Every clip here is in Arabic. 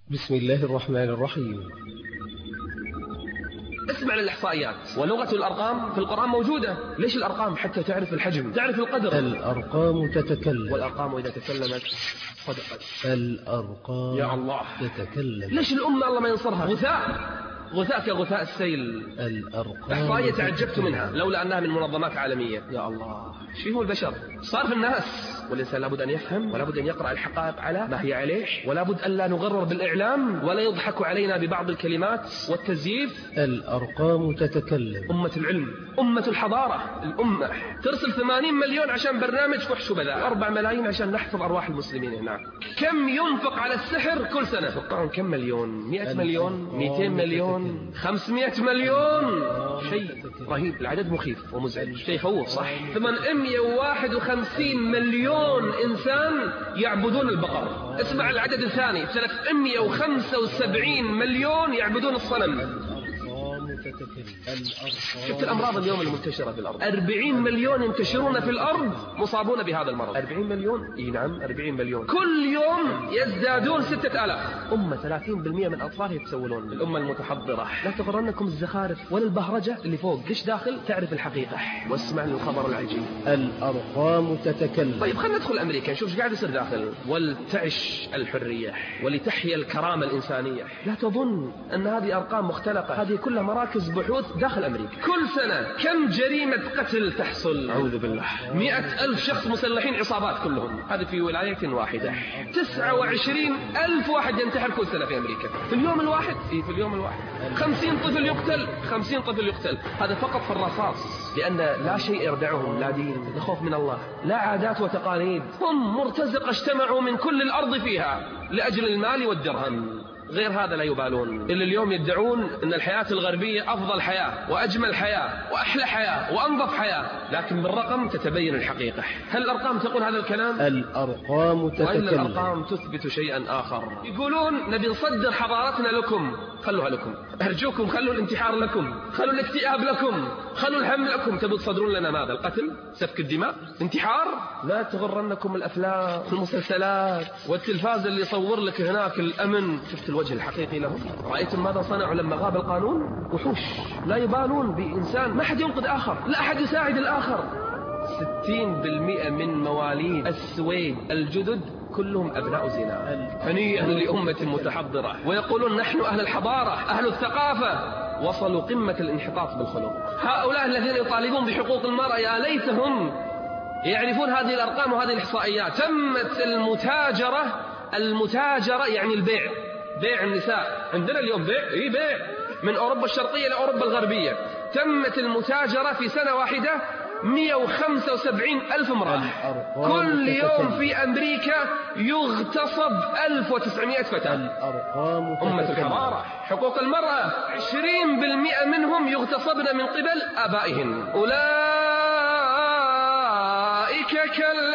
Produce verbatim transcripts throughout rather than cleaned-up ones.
بسم الله الرحمن الرحيم. اسمع للإحصائيات ولغة الأرقام في القرآن موجودة. ليش الأرقام؟ حتى تعرف الحجم، تعرف القدر. الأرقام تتكلم، والأرقام إذا تكلمت صدقت. الأرقام يا الله تتكلم. ليش الأمة الله ما ينصرها؟ غثاء غثاء كغثاء السيل. الأرقام إحصائية تعجبت منها لولا أنها من منظمات عالمية. يا الله ايش فيه البشر؟ صار في الناس. والإنسان لابد أن يفهم، ولابد أن يقرأ الحقائق على ما هي عليه، ولابد أن لا نغرر بالإعلام ولا يضحك علينا ببعض الكلمات والتزييف. الأرقام تتكلم. أمة العلم، أمة الحضارة، الأمة ترسل ثمانين مليون عشان برنامج فحش وبذاء، أربع ملايين عشان نحفظ أرواح المسلمين هناك. كم ينفق على السحر كل سنة؟ توقعون كم مليون؟ مئة مليون، مئتين مليون، خمسمائة مليون. شيء رهيب، العدد مخيف ومزعج، شيء يخوف صح. ثمانمائة وواحد وخمسين مليون إنسان يعبدون البقر. اسمع العدد الثاني، ثلاثمائة وخمسة وسبعين مليون يعبدون الصنم. شفت الأمراض اليوم المنتشرة في الأرض؟ أربعين مليون ينتشرون في الأرض مصابون بهذا المرض. أربعين مليون؟ إي نعم أربعين مليون. كل يوم يزدادون ستة آلاف. أمة ثلاثين بالمئة من أطفالها يتسولون. الأمة المتحضرة. لا تغرنكم الزخارف ولا البهرجة اللي فوق. ليش داخل؟ تعرف الحقيقة واسمع للخبر العجيب. الأرقام تتكلم. طيب خلينا ندخل أمريكا نشوف ايش قاعد يصير داخل. ولتعش الحرية ولتحيا الكرامة الإنسانية. لا تظن أن هذه أرقام مختلقة، هذه كلها مراكز بحوث داخل أمريكا. كل سنة كم جريمة قتل تحصل؟ أعوذ بالله. مئة ألف شخص مسلحين، عصابات كلهم. هذه في ولاية واحدة. تسعة وعشرين ألف واحد ينتحر كل سنة في أمريكا في اليوم الواحد. إيه في اليوم الواحد خمسين طفل يقتل. خمسين طفل يقتل. هذا فقط في الرصاص، لأن لا شيء يردعهم، لا دين، لا خوف من الله، لا عادات وتقاليد. هم مرتزقة اجتمعوا من كل الأرض فيها لأجل المال والدرهم. غير هذا لا يبالون. اللي اليوم يدعون أن الحياة الغربية أفضل حياة وأجمل حياة وأحلى حياة وأنظف حياة، لكن بالرقم تتبين الحقيقة. هل الأرقام تقول هذا الكلام؟ الأرقام تتكلم. وإلا الأرقام تثبت شيئا آخر. يقولون نبي نصدر حضارتنا لكم، خلوها لكم. أرجوكم خلوا الانتحار لكم، خلوا الاكتئاب لكم، خلوا الهم لكم. تبوا تصدرون لنا ماذا؟ القتل، سفك الدماء، انتحار؟ لا تغرنكم الأفلام والمسلسلات والتلفاز اللي يصور لك هناك الأمن. شفت الوجه الحقيقي لهم؟ رأيتم ماذا صنعوا لما غاب القانون؟ وحوش لا يبالون بإنسان، ما حد ينقذ آخر، لا أحد يساعد الآخر. ستين بالمئة من مواليد السويد الجدد كلهم أبناء زنا. هنيئا لأمة متحضرة. ويقولون نحن أهل الحضارة، أهل الثقافة. وصلوا قمة الانحطاط بالخلق. هؤلاء الذين يطالبون بحقوق المرأة يا ليتهم يعرفون هذه الأرقام وهذه الإحصائيات. تمت المتاجرة، المتاجرة يعني البيع، بيع النساء. عندنا اليوم بيع، إيه بيع من أوروبا الشرقية إلى أوروبا الغربية. تمت المتاجرة في سنة واحدة مئة وخمسة وسبعين ألف امرأة. كل يوم في أمريكا يغتصب ألف وتسعمائة فتاة. الأرقام أمة الحضارة. حقوق المرأة عشرين بالمئة منهم يغتصبن من قبل آبائهن. أولئك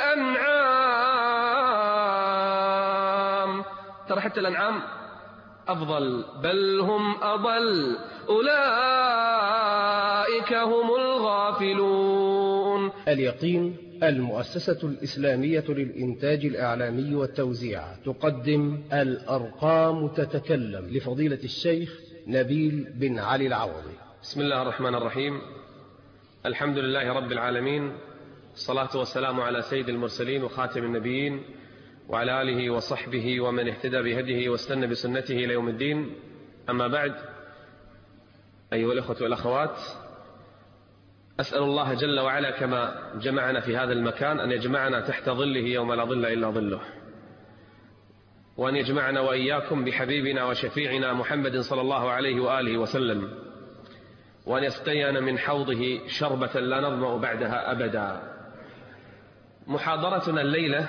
كالأنعام. ترى حتى الأنعام أفضل، بل هم أضل. أولئك هم الغافلون. اليقين المؤسسة الإسلامية للإنتاج الإعلامي والتوزيع تقدم الأرقام تتكلم لفضيلة الشيخ نبيل بن علي العوضي. بسم الله الرحمن الرحيم. الحمد لله رب العالمين، الصلاة والسلام على سيد المرسلين وخاتم النبيين وعلى آله وصحبه ومن اهتدى بهديه واستنى بسنته إلى يوم الدين. أما بعد، أيها الأخوة والأخوات، أسأل الله جل وعلا كما جمعنا في هذا المكان أن يجمعنا تحت ظله يوم لا ظل إلا ظله، وأن يجمعنا وإياكم بحبيبنا وشفيعنا محمد صلى الله عليه وآله وسلم، وأن يسقينا من حوضه شربة لا نظمأ بعدها أبدا. محاضرتنا الليلة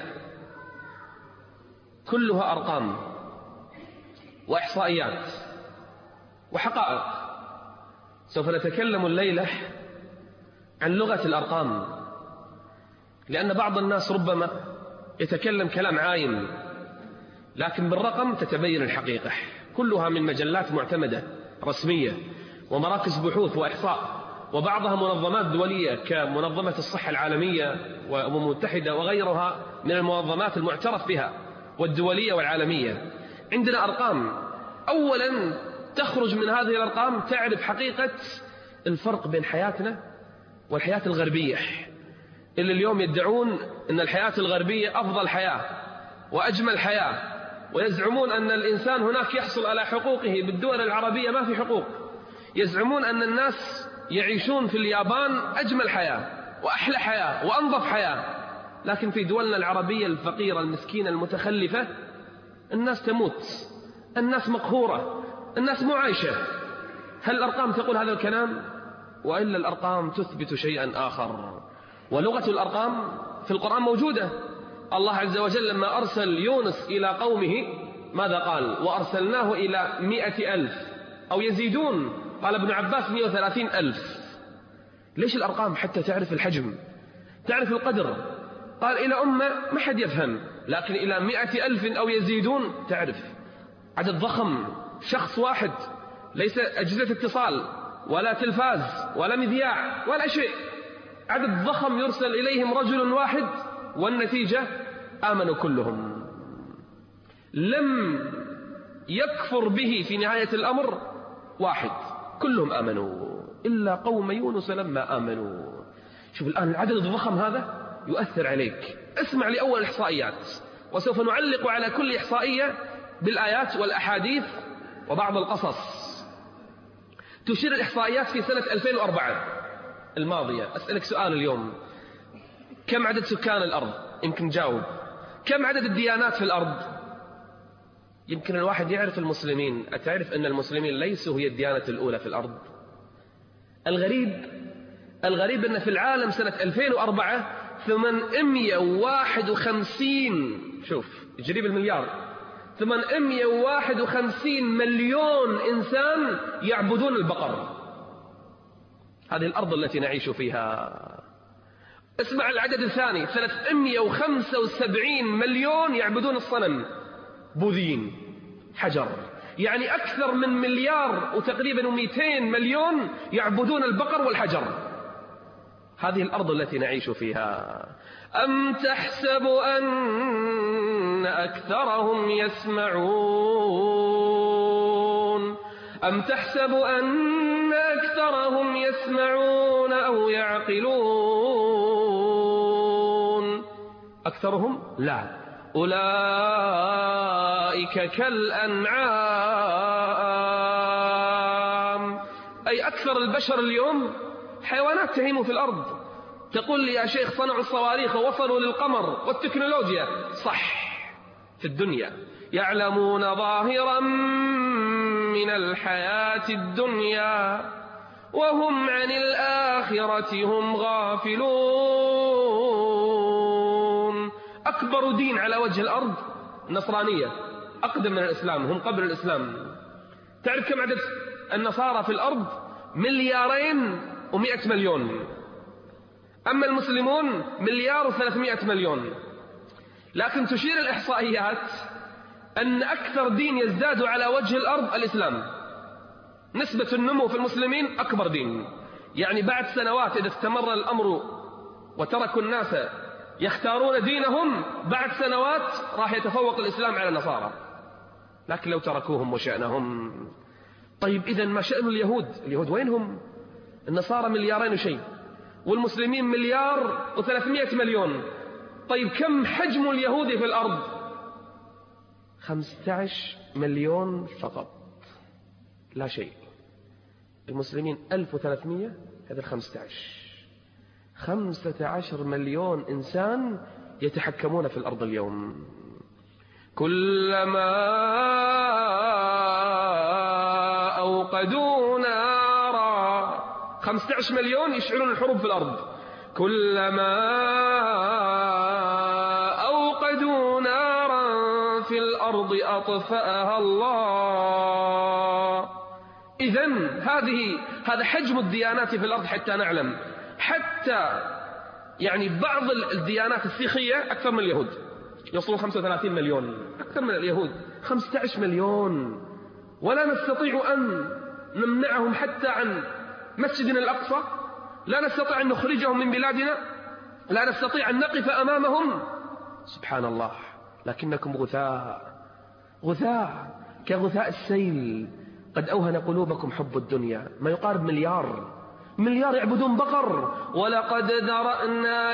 كلها أرقام وإحصائيات وحقائق. سوف نتكلم الليلة عن لغة الأرقام، لأن بعض الناس ربما يتكلم كلام عايم، لكن بالرقم تتبين الحقيقة. كلها من مجلات معتمدة رسمية ومراكز بحوث وإحصاء، وبعضها منظمات دولية كمنظمة الصحة العالمية وأمم متحدة وغيرها من المنظمات المعترف بها والدولية والعالمية. عندنا أرقام. أولا تخرج من هذه الأرقام تعرف حقيقة الفرق بين حياتنا والحياة الغربية، اللي اليوم يدعون أن الحياة الغربية أفضل حياة وأجمل حياة، ويزعمون أن الإنسان هناك يحصل على حقوقه. بالدول العربية ما في حقوق. يزعمون أن الناس يعيشون في اليابان أجمل حياة وأحلى حياة وأنظف حياة، لكن في دولنا العربية الفقيرة المسكينة المتخلفة الناس تموت، الناس مقهورة، الناس مو عايشة. هل الأرقام تقول هذا الكلام؟ وإلا الأرقام تثبت شيئا آخر. ولغة الأرقام في القرآن موجودة. الله عز وجل لما أرسل يونس إلى قومه ماذا قال؟ وأرسلناه إلى مئة ألف أو يزيدون، قال ابن عباس مئة وثلاثين ألف. ليش الأرقام؟ حتى تعرف الحجم، تعرف القدر. قال إلى أمة ما حد يفهم، لكن إلى مئة ألف أو يزيدون تعرف عدد ضخم. شخص واحد، ليس أجهزة اتصال ولا تلفاز ولا مذياع ولا شيء، عدد ضخم يرسل إليهم رجل واحد، والنتيجة آمنوا كلهم. لم يكفر به في نهاية الأمر واحد، كلهم آمنوا إلا قوم يونس لما آمنوا. شوف الآن العدد الضخم هذا يؤثر عليك. اسمع لأول الإحصائيات، وسوف نعلق على كل إحصائية بالآيات والأحاديث وبعض القصص. تشير الإحصائيات في سنة ألفين وأربعة الماضية. أسألك سؤال اليوم: كم عدد سكان الأرض؟ يمكن جاوب. كم عدد الديانات في الأرض؟ يمكن الواحد يعرف المسلمين. أتعرف أن المسلمين ليسوا هي الديانة الأولى في الأرض؟ الغريب الغريب أن في العالم سنة ألفين وأربعة ثمانمئة وواحد وخمسين، شوف يجري بالمليار، ثمانمئة وواحد وخمسين مليون إنسان يعبدون البقر. هذه الأرض التي نعيش فيها. اسمع العدد الثاني: ثلاثمئة وخمسة وسبعين مليون يعبدون الصنم، بوذيين، حجر. يعني أكثر من مليار وتقريبا ومئتين مليون يعبدون البقر والحجر. هذه الأرض التي نعيش فيها. أم تحسب أن أكثرهم يسمعون أم تحسب أن أكثرهم يسمعون أو يعقلون؟ أكثرهم لا، أولئك كالأنعام. أي أكثر البشر اليوم حيوانات تهيم في الأرض. تقول لي يا شيخ صنعوا الصواريخ ووصلوا للقمر والتكنولوجيا، صح، في الدنيا يعلمون ظاهرا من الحياة الدنيا وهم عن الآخرة هم غافلون. أكبر دين على وجه الأرض النصرانية، أقدم من الإسلام، هم قبل الإسلام. تعرف كم عدد النصارى في الأرض؟ مليارين ومئة مليون. أما المسلمون مليار وثلاثمائة مليون. لكن تشير الإحصائيات أن أكثر دين يزداد على وجه الأرض الإسلام. نسبة النمو في المسلمين أكبر دين. يعني بعد سنوات إذا استمر الأمر وتركوا الناس يختارون دينهم، بعد سنوات راح يتفوق الإسلام على النصارى. لكن لو تركوهم وشأنهم. طيب إذن ما شأن اليهود؟ اليهود وينهم؟ النصارى مليارين وشيء، والمسلمين مليار وثلاثمائة مليون. طيب كم حجم اليهودي في الأرض؟ خمسة عشر مليون فقط، لا شيء. المسلمين ألف وثلاثمائة، هذا خمسة عشر خمسة عشر مليون إنسان يتحكمون في الأرض اليوم. كلما أوقدوا نارا، خمسة عشر مليون يشعلون الحروب في الأرض. كلما أوقدوا نارا في الأرض أطفأها الله. إذن هذه هذا حجم الديانات في الأرض حتى نعلم. حتى يعني بعض الديانات السيخية أكثر من اليهود، يصلون خمسة وثلاثين مليون، أكثر من اليهود خمسة عشر مليون. ولا نستطيع أن نمنعهم حتى عن مسجدنا الأقصى، لا نستطيع أن نخرجهم من بلادنا، لا نستطيع أن نقف أمامهم. سبحان الله، لكنكم غثاء غثاء كغثاء السيل. قد أوهن قلوبكم حب الدنيا. ما يقارب مليار مليار يعبدون بقر. ولقد ذرأنا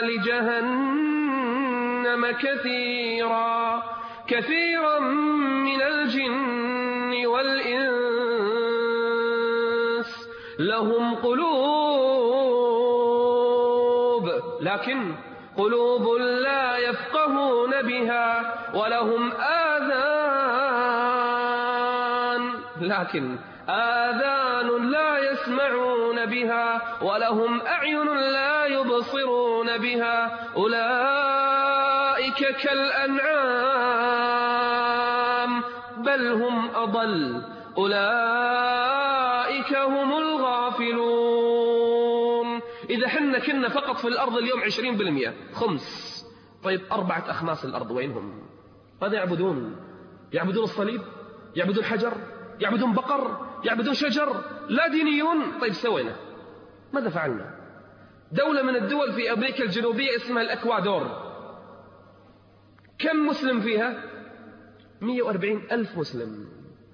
لجهنم كثيرا كثيرا من الجن والإنس لهم قلوب لكن قلوب لا يفقهون بها ولهم آذان لكن آذان لا يسمعون بها ولهم أعين لا يبصرون بها أولئك كالأنعام بل هم أضل أولئك هم الغافلون. إذا حنا كنا فقط في الأرض اليوم عشرين بالمئة خمس، طيب أربعة أخماس الأرض وينهم؟ ماذا يعبدون؟ يعبدون الصليب؟ يعبدون حجر؟ يعبدون بقر؟ يعبدون شجر؟ لا دينيون. طيب سوينا ماذا فعلنا؟ دولة من الدول في أمريكا الجنوبية اسمها الأكوادور، كم مسلم فيها؟ مئة وأربعين ألف مسلم.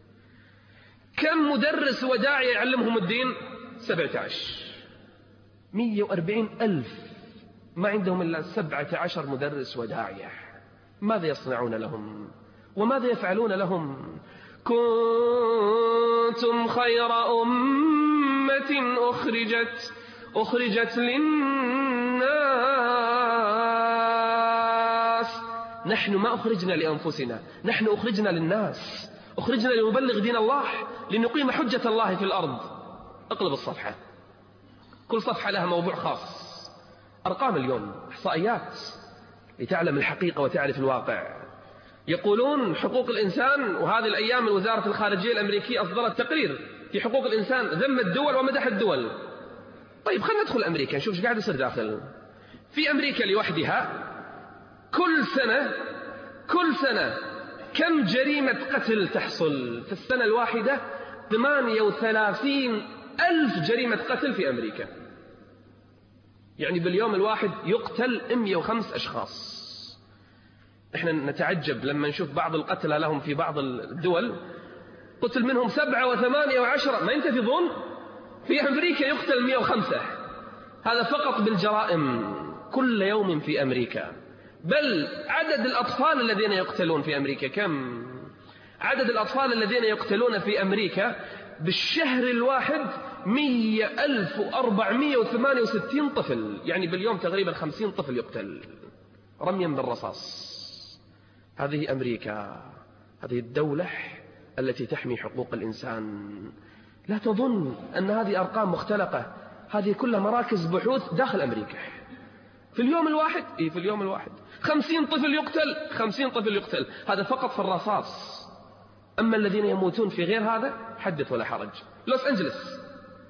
كم مدرس وداعية يعلمهم الدين؟ سبعة عشر. مئة وأربعين ألف ما عندهم إلا سبعة عشر مدرس وداعية. ماذا يصنعون لهم وماذا يفعلون لهم؟ كنتم خير أمة أخرجت أخرجت للناس. نحن ما أخرجنا لأنفسنا، نحن أخرجنا للناس، أخرجنا لنبلغ دين الله، لنقيم حجة الله في الأرض. اقلب الصفحة، كل صفحة لها موضوع خاص. أرقام اليوم، إحصائيات لتعلم الحقيقة وتعرف الواقع. يقولون حقوق الإنسان، وهذه الأيام وزارة الخارجية الأمريكية أصدرت تقرير في حقوق الإنسان، ذم الدول ومدح الدول. طيب خلينا ندخل أمريكا نشوف ايش قاعد يصير داخل. في أمريكا لوحدها كل سنة كل سنة كم جريمة قتل تحصل في السنة الواحدة؟ ثمانية وثلاثين ألف جريمة قتل في أمريكا. يعني باليوم الواحد يقتل مئة وخمسة أشخاص. احنا نتعجب لما نشوف بعض القتلى لهم في بعض الدول قتل منهم سبعة وثمانية وعشرة، ما ينتفضون. في أمريكا يقتل مئة وخمسة. هذا فقط بالجرائم كل يوم في أمريكا. بل عدد الأطفال الذين يقتلون في أمريكا كم؟ عدد الأطفال الذين يقتلون في أمريكا بالشهر الواحد مئة ألف وأربعمئة وثمانية وستين طفل. يعني باليوم تقريبا خمسين طفل يقتل رميا بالرصاص. هذه أمريكا، هذه الدولة التي تحمي حقوق الإنسان. لا تظن أن هذه أرقام مختلقة، هذه كلها مراكز بحوث داخل أمريكا. في اليوم الواحد إيه في اليوم الواحد خمسين طفل يقتل، خمسين طفل يقتل. هذا فقط في الرصاص. أما الذين يموتون في غير هذا حدث ولا حرج. لوس أنجلس،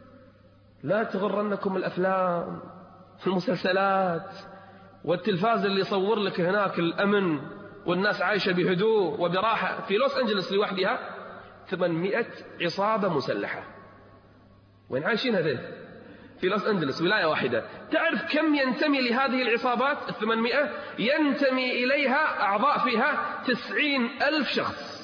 لا تغرنكم الأفلام المسلسلات والتلفاز اللي يصور لك هناك الأمن والناس عايشة بهدوء وبراحة. في لوس أنجلس لوحدها ثمانمئة عصابة مسلحة. وين عايشين هذين؟ في لوس أنجلس ولاية واحدة. تعرف كم ينتمي لهذه العصابات الثمانمئة؟ ينتمي إليها أعضاء فيها تسعين ألف شخص.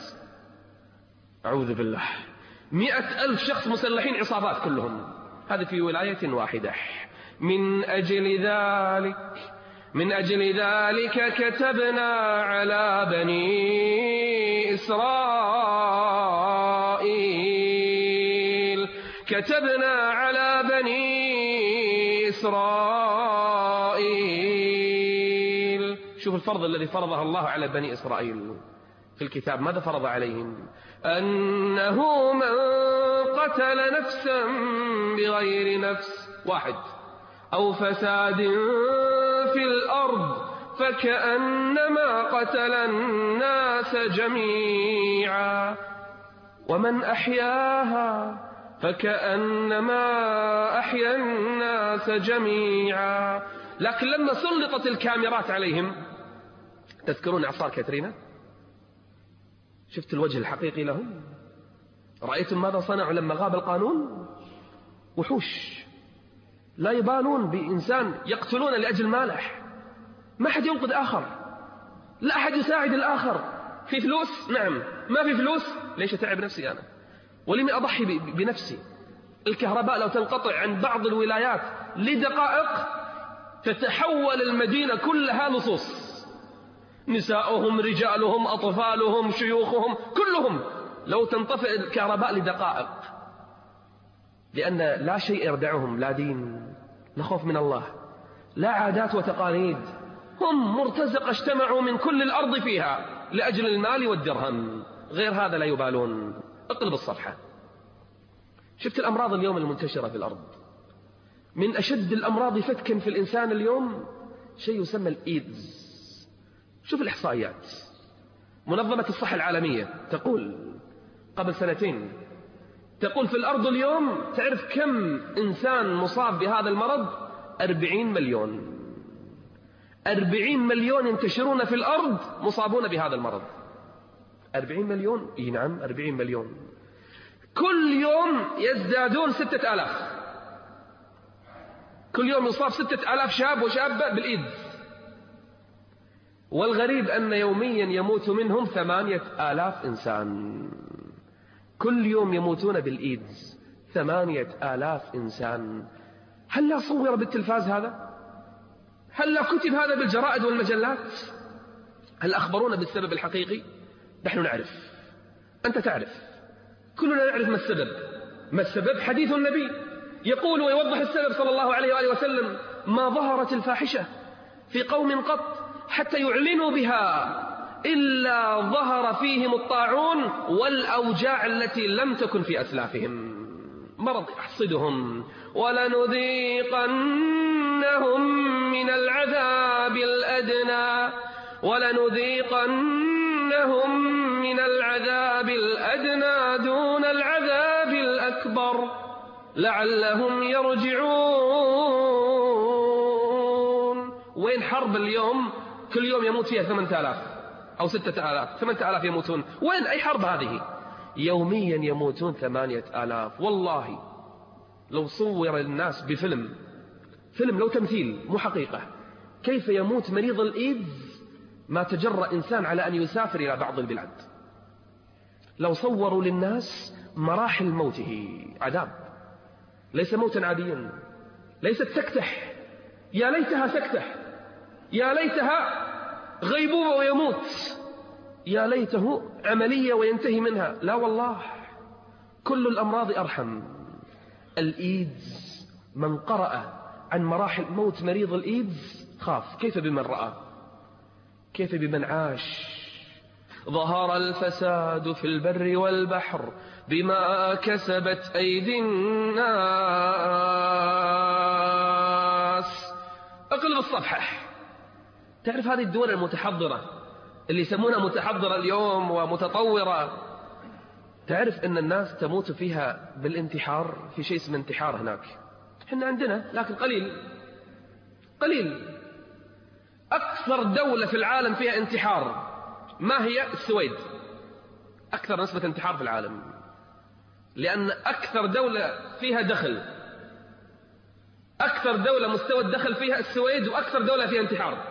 أعوذ بالله، مئة ألف شخص مسلحين، عصابات كلهم. هذه في ولاية واحدة. من أجل ذلك من أجل ذلك كتبنا على بني إسرائيل كتبنا على بني إسرائيل شوف الفرض الذي فرضه الله على بني إسرائيل في الكتاب. ماذا فرض عليهم؟ أنه من قتل نفسا بغير نفس واحد أو فساد في الأرض فكأنما قتل الناس جميعا ومن أحياها فكأنما أحيا الناس جميعا. لكن لما سلطت الكاميرات عليهم، تذكرون إعصار كاترينا؟ شفت الوجه الحقيقي لهم؟ رأيتم ماذا صنعوا لما غاب القانون؟ وحوش لا يبالون بإنسان، يقتلون لأجل مالح. ما أحد ينقذ آخر، لا أحد يساعد الآخر، في فلوس؟ نعم. ما في فلوس؟ ليش أتعب نفسي أنا؟ ولمن أضحي بنفسي؟ الكهرباء لو تنقطع عن بعض الولايات لدقائق تتحول المدينة كلها لصوص، نساؤهم رجالهم أطفالهم شيوخهم كلهم، لو تنطفئ الكهرباء لدقائق، لأن لا شيء يردعهم، لا دين، لا خوف من الله، لا عادات وتقاليد، هم مرتزقة اجتمعوا من كل الأرض فيها لأجل المال والدرهم، غير هذا لا يبالون. اقلب الصفحة. شفت الأمراض اليوم المنتشرة في الأرض؟ من أشد الأمراض فتكا في الإنسان اليوم شيء يسمى الإيدز. شوف الإحصائيات. منظمة الصحة العالمية تقول قبل سنتين، تقول في الأرض اليوم، تعرف كم إنسان مصاب بهذا المرض؟ أربعين مليون. أربعين مليون ينتشرون في الأرض مصابون بهذا المرض. أربعين مليون؟ إيه نعم، أربعين مليون. كل يوم يزدادون ستة آلاف. كل يوم يصاب ستة آلاف شاب وشابة بالإيدز. والغريب أن يوميا يموت منهم ثمانية آلاف إنسان. كل يوم يموتون بالإيدز ثمانية آلاف إنسان. هل لا صور بالتلفاز هذا؟ هل لا كتب هذا بالجرائد والمجلات؟ هل أخبرونا بالسبب الحقيقي؟ نحن نعرف، أنت تعرف، كلنا نعرف ما السبب. ما السبب؟ حديث النبي يقول ويوضح السبب صلى الله عليه وآله وسلم: ما ظهرت الفاحشة في قوم قط حتى يعلنوا بها إلا ظهر فيهم الطاعون والأوجاع التي لم تكن في أسلافهم. مرض يحصدهم. ولنذيقنهم من العذاب الأدنى ولنذيقنهم من العذاب الأدنى دون العذاب الأكبر لعلهم يرجعون. وين حرب اليوم كل يوم يموت فيها ثمانية آلاف أو ستة آلاف؟ ثمانية آلاف يموتون. وين أي حرب هذه؟ يوميا يموتون ثمانية آلاف. والله لو صور الناس بفيلم، فيلم لو تمثيل مو حقيقة، كيف يموت مريض الإيدز ما تجرأ إنسان على أن يسافر إلى بعض البلاد. لو صوروا للناس مراحل موته، عذاب، ليس موتا عاديا، ليست سكتح، يا ليتها سكتح، يا ليتها غيبوبة ويموت، يا ليته عملية وينتهي منها. لا والله، كل الأمراض أرحم. الإيدز، من قرأ عن مراحل موت مريض الإيدز خاف. كيف بمن رأى؟ كيف بمن عاش؟ ظهر الفساد في البر والبحر بما كسبت أيدي الناس. أقلب الصفحة. تعرف هذه الدول المتحضرة اللي يسمونها متحضرة اليوم ومتطورة، تعرف أن الناس تموت فيها بالانتحار، في شيء اسمه انتحار هناك. احنا عندنا لكن قليل قليل. أكثر دولة في العالم فيها انتحار ما هي؟ السويد. أكثر نسبة انتحار في العالم، لأن أكثر دولة فيها دخل، أكثر دولة مستوى الدخل فيها السويد، وأكثر دولة فيها انتحار.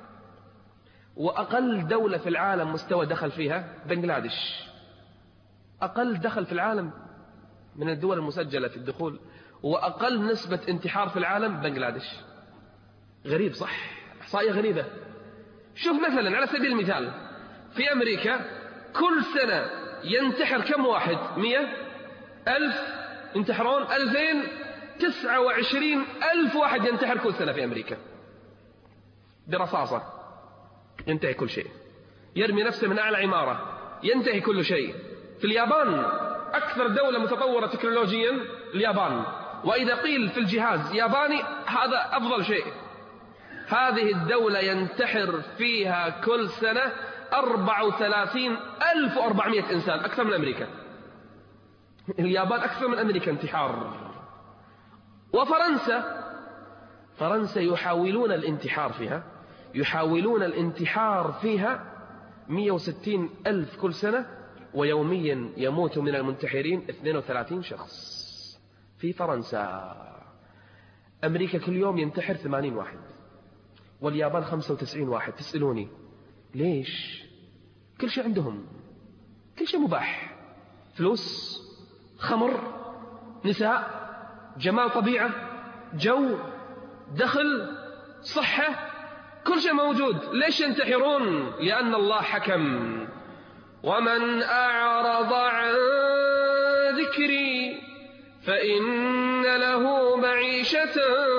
وأقل دولة في العالم مستوى دخل فيها بنغلاديش. أقل دخل في العالم من الدول المسجلة في الدخول، وأقل نسبة انتحار في العالم بنغلاديش. غريب صح؟ إحصائية غريبة. شوف مثلا على سبيل المثال في أمريكا كل سنة ينتحر كم واحد؟ مئة ألف ينتحرون؟ ألفين تسعة وعشرين ألف واحد ينتحر كل سنة في أمريكا برصاصة، ينتهي كل شيء. يرمي نفسه من أعلى عمارة، ينتهي كل شيء. في اليابان أكثر دولة متطورة تكنولوجيا اليابان، وإذا قيل في الجهاز ياباني هذا أفضل شيء. هذه الدولة ينتحر فيها كل سنة أربعة وثلاثين ألف وأربعمائة إنسان، أكثر من أمريكا. اليابان أكثر من أمريكا انتحار. وفرنسا، فرنسا يحاولون الانتحار فيها، يحاولون الانتحار فيها مئة وستين ألف كل سنة، ويوميا يموت من المنتحرين اثنين وثلاثين شخص في فرنسا. أمريكا كل يوم ينتحر ثمانين واحد، واليابان خمسة وتسعين واحد. تسألوني ليش؟ كل شيء عندهم، كل شيء مباح، فلوس، خمر، نساء، جمال طبيعة، جو، دخل، صحة، كل شيء موجود. ليش ينتحرون؟ لأن الله حكم: ومن أعرض عن ذكري فإن له معيشة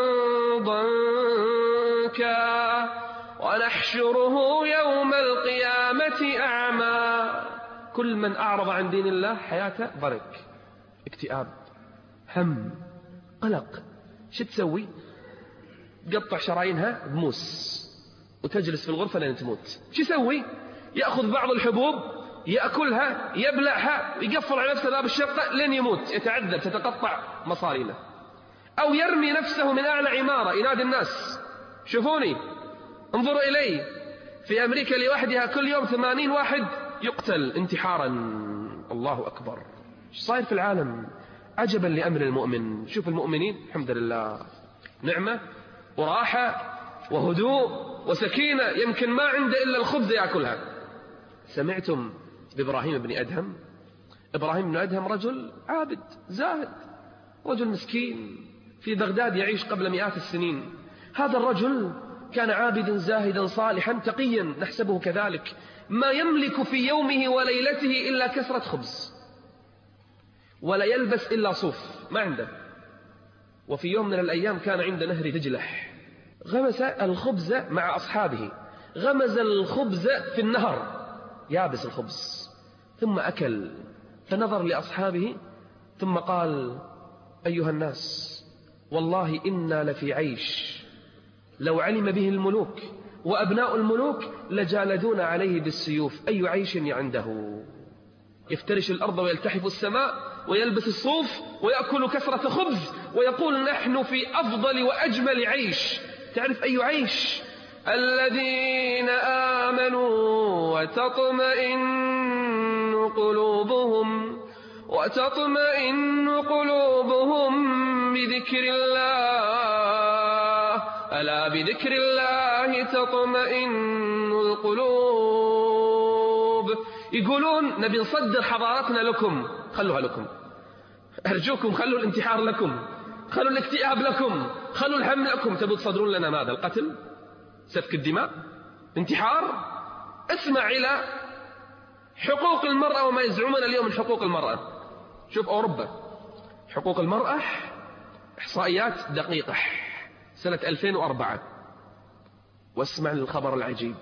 ضنكا ونحشره يوم القيامة أعمى. كل من أعرض عن دين الله حياته ضنك، اكتئاب، هم، قلق. شو تسوي؟ تقطع شرايينها بموس وتجلس في الغرفة لين تموت. شو يسوي؟ يأخذ بعض الحبوب يأكلها يبلعها ويقفل على نفسه باب الشقة لين يموت، يتعذب، تتقطع مصارينه. أو يرمي نفسه من أعلى عمارة ينادي الناس: شوفوني، انظروا إلي. في أمريكا لوحدها كل يوم ثمانين واحد يقتل انتحارا. الله أكبر. ايش صاير في العالم؟ عجبا لأمر المؤمن. شوف المؤمنين الحمد لله نعمة وراحة وهدوء وسكينة، يمكن ما عنده إلا الخبز يأكلها. سمعتم بإبراهيم بن أدهم؟ إبراهيم بن أدهم رجل عابد زاهد، رجل مسكين في بغداد يعيش قبل مئات السنين. هذا الرجل كان عابدا زاهدا صالحا تقيا، نحسبه كذلك. ما يملك في يومه وليلته إلا كسرة خبز، ولا يلبس إلا صوف، ما عنده. وفي يوم من الأيام كان عند نهر دجلح، غمس الخبز مع أصحابه، غمز الخبز في النهر يابس الخبز، ثم أكل، فنظر لأصحابه ثم قال: أيها الناس، والله إنا لفي عيش لو علم به الملوك وأبناء الملوك لجالدون عليه بالسيوف. أي عيش عنده؟ يفترش الأرض ويلتحف السماء ويلبس الصوف ويأكل كسرة خبز ويقول: نحن في أفضل وأجمل عيش. تعرف أي عيش؟ الذين آمنوا وتطمئن قلوبهم وتطمئن قلوبهم بذكر الله، ألا بذكر الله تطمئن القلوب. يقولون نبي نصدر حضارتنا لكم، خلوها لكم، أرجوكم خلوا الانتحار لكم، خلوا الاكتئاب لكم، خلوا الهم لكم. تبوا تصدرون لنا ماذا؟ القتل، سفك الدماء، انتحار. اسمع إلى حقوق المرأة وما يزعمون اليوم من حقوق المرأة. شوف أوروبا، حقوق المرأة إحصائيات دقيقة سنة ألفين وأربعة، واسمع للخبر العجيب.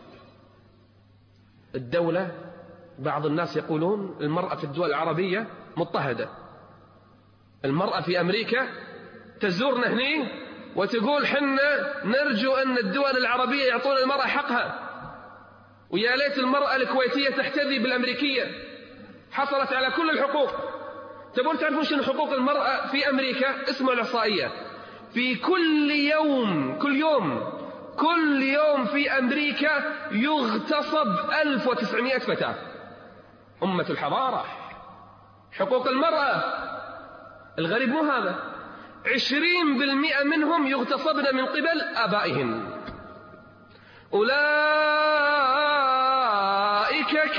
الدولة، بعض الناس يقولون المرأة في الدول العربية مضطهدة. المرأة في أمريكا تزورنا هنا وتقول: حنا نرجو أن الدول العربية يعطون المرأة حقها، ويا ليت المرأة الكويتية تحتذي بالأمريكية، حصلت على كل الحقوق. تبون تعرفون شنو حقوق المرأة في أمريكا؟ اسمعوا الإحصائية. في كل يوم كل يوم كل يوم في أمريكا يغتصب ألف وتسعمائة فتاة. أمة الحضارة، حقوق المرأة. الغريب مو هذا، عشرين بالمئة منهم يغتصبن من قبل آبائهن. أولئك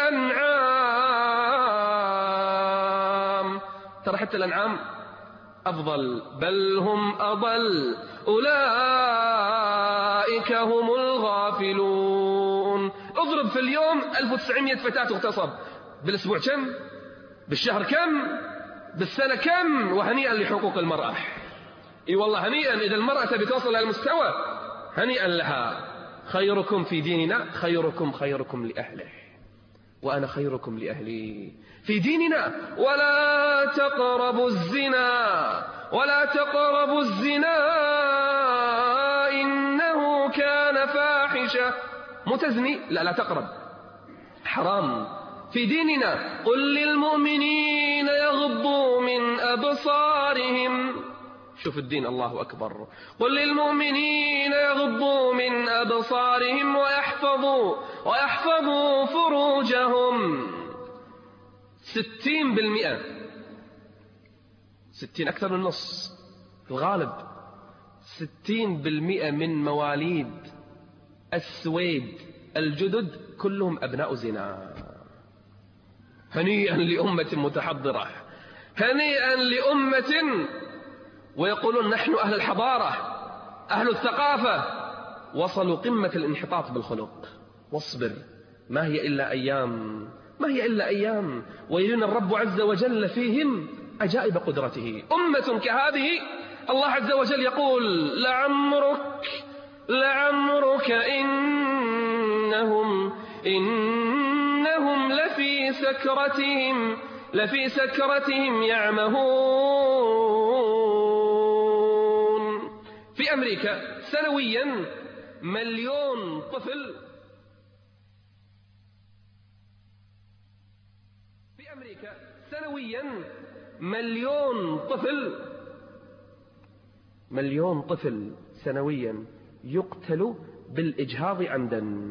كالأنعام. ترى حتى الأنعام أفضل، بل هم أضل. أولئك هم الغافلون. اضرب في اليوم ألف وتسعمائة فتاة تغتصب، بالأسبوع كم؟ بالشهر كم؟ بالسنة كم؟ وهنيئا لحقوق المرأة. اي والله هنيئا، إذا المرأة تبي توصل إلى المستوى هنيئا لها. خيركم في ديننا خيركم خيركم لأهله، وأنا خيركم لأهلي. في ديننا: ولا تقربوا الزنا ولا تقربوا الزنا إنه كان فاحشة. متزني؟ لا لا تقرب، حرام. في ديننا: قل للمؤمنين يغضوا من أبصارهم. شوف الدين، الله أكبر. قل للمؤمنين يغضوا من أبصارهم ويحفظوا ويحفظوا فروجهم. ستين بالمئة، ستين أكثر من النص الغالب، ستين بالمئة من مواليد السويد الجدد كلهم أبناء زنا. هنيئا لأمة متحضرة، هنيئا لأمة ويقولون نحن أهل الحضارة أهل الثقافة، وصلوا قمة الانحطاط بالخلق. واصبر، ما هي إلا أيام، ما هي إلا أيام، ويرينا الرب عز وجل فيهم عجائب قدرته. أمة كهذه الله عز وجل يقول لعمرك لعمرك إنهم إنهم لفي سكرتهم لفي سكرتهم يعمهون. في أمريكا سنويا مليون طفل في أمريكا سنويا مليون طفل مليون طفل سنويا يقتل بالإجهاض عمدا،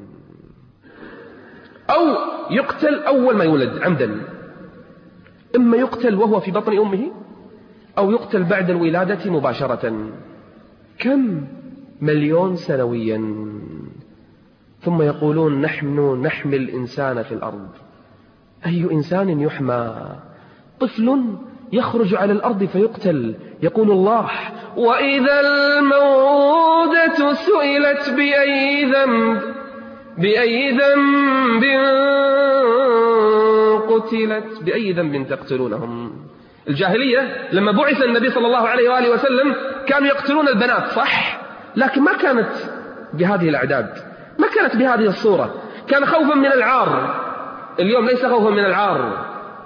أو يقتل أول ما يولد عمدا. إما يقتل وهو في بطن أمه، أو يقتل بعد الولادة مباشرة. كم؟ مليون سنويا. ثم يقولون نحن نحمي الإنسان في الأرض. أي إنسان يحمى؟ طفل يخرج على الأرض فيقتل. يقول الله وإذا الموءودة سئلت بأي ذنب بأي ذنب قتلت بأي ذنب تقتلونهم. الجاهلية لما بعث النبي صلى الله عليه وآله وسلم كانوا يقتلون البنات، صح، لكن ما كانت بهذه الأعداد، ما كانت بهذه الصورة، كان خوفا من العار. اليوم ليس خوفا من العار،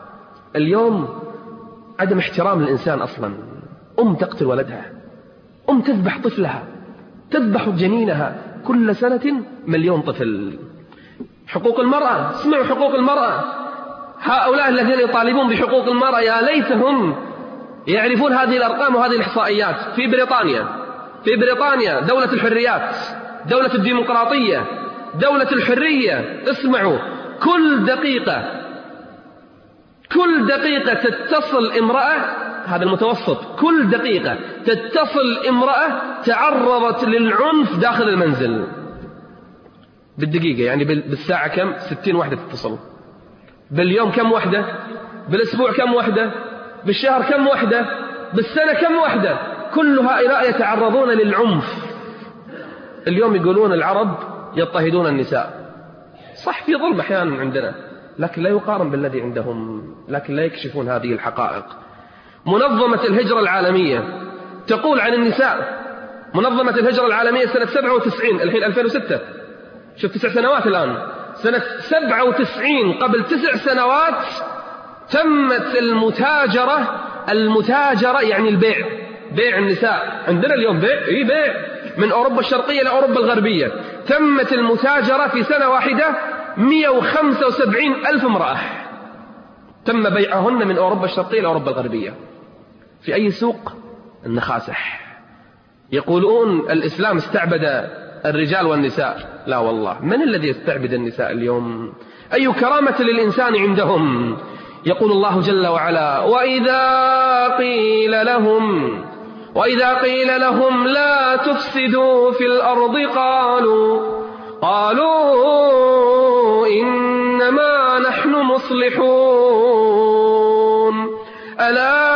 اليوم عدم احترام الإنسان أصلا. أم تقتل ولدها، أم تذبح طفلها، تذبح جنينها. كل سنة مليون طفل. حقوق المرأة، اسمعوا حقوق المرأة. هؤلاء الذين يطالبون بحقوق المرأة يا ليتهم يعرفون هذه الأرقام وهذه الإحصائيات. في بريطانيا في بريطانيا دولة الحريات، دولة الديمقراطية، دولة الحرية. اسمعوا، كل دقيقة كل دقيقة تتصل امرأة، هذا المتوسط، كل دقيقة تتصل امرأة تعرضت للعنف داخل المنزل. بالدقيقة يعني بالساعة كم؟ ستين واحدة تتصل. باليوم كم واحدة؟ بالأسبوع كم واحدة؟ بالشهر كم واحدة؟ بالسنة كم واحدة؟ كل هؤلاء يتعرضون للعنف. اليوم يقولون العرب يضطهدون النساء، صح، في ظلم أحيانا عندنا، لكن لا يقارن بالذي عندهم، لكن لا يكشفون هذه الحقائق. منظمة الهجرة العالمية تقول عن النساء، منظمة الهجرة العالمية سنة سبعة وتسعين، الحين ألفين وستة، شوف تسع سنوات الآن، سنة سبعة وتسعين قبل تسع سنوات تمت المتاجرة. المتاجرة يعني البيع، بيع النساء. عندنا اليوم بيع، إيه بيع، من أوروبا الشرقية إلى أوروبا الغربية. تمت المتاجرة في سنة واحدة مئة وخمسة وسبعين ألف امرأة تم بيعهن من أوروبا الشرقية إلى أوروبا الغربية. في أي سوق؟ النخاسح. يقولون الإسلام استعبد الرجال والنساء. لا والله، من الذي يستعبد النساء اليوم؟ أي كرامة للإنسان عندهم؟ يقول الله جل وعلا وإذا قيل لهم وإذا قيل لهم لا تفسدوا في الأرض قالوا قالوا إنما نحن مصلحون ألا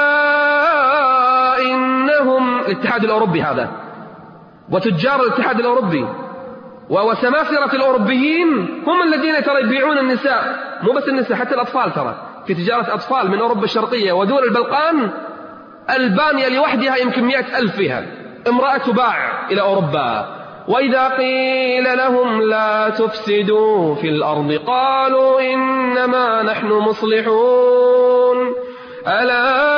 إنهم. الاتحاد الأوروبي هذا، وتجار الاتحاد الأوروبي وسماسرة الأوروبيين هم الذين ترى يبيعون النساء، مو بس النساء، حتى الأطفال. ترى في تجارة أطفال من أوروبا الشرقية ودول البلقان، ألبانيا لوحدها يمكن مئة ألف فيها امرأة تباع إلى أوروبا. وإذا قيل لهم لا تفسدوا في الأرض قالوا إنما نحن مصلحون ألا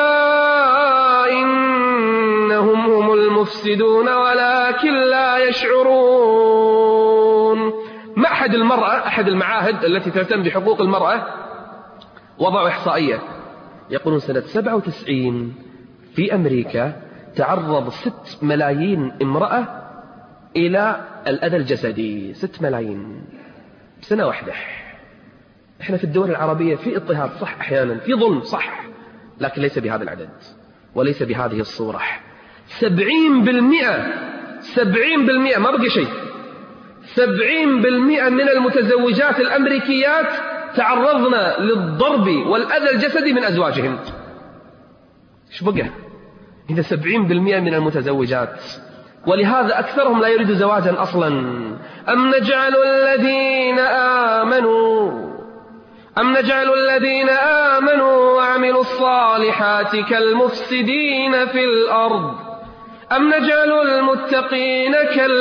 إنهم هم المفسدون ولكن لا يشعرون. معهد المرأة، أحد المعاهد التي تهتم بحقوق المرأة، وضعوا إحصائية يقولون سنة سبعة وتسعين في أمريكا تعرض ست ملايين امرأة إلى الأذى الجسدي. ست ملايين سنة واحدة. إحنا في الدول العربية في اضطهاد، صح، أحيانا في ظلم، صح، لكن ليس بهذا العدد وليس بهذه الصورة. سبعين بالمئة سبعين بالمئة ما بقي شيء. سبعين بالمئة من المتزوجات الأمريكيات تعرضن للضرب والأذى الجسدي من أزواجهم. إيش بقى؟ إذا سبعين بالمئة من المتزوجات، ولهذا أكثرهم لا يريد زواجا أصلا. أم نجعل الذين آمنوا أم نجعل الذين آمنوا وعملوا الصالحات كالمفسدين في الأرض أم نجعل المتقين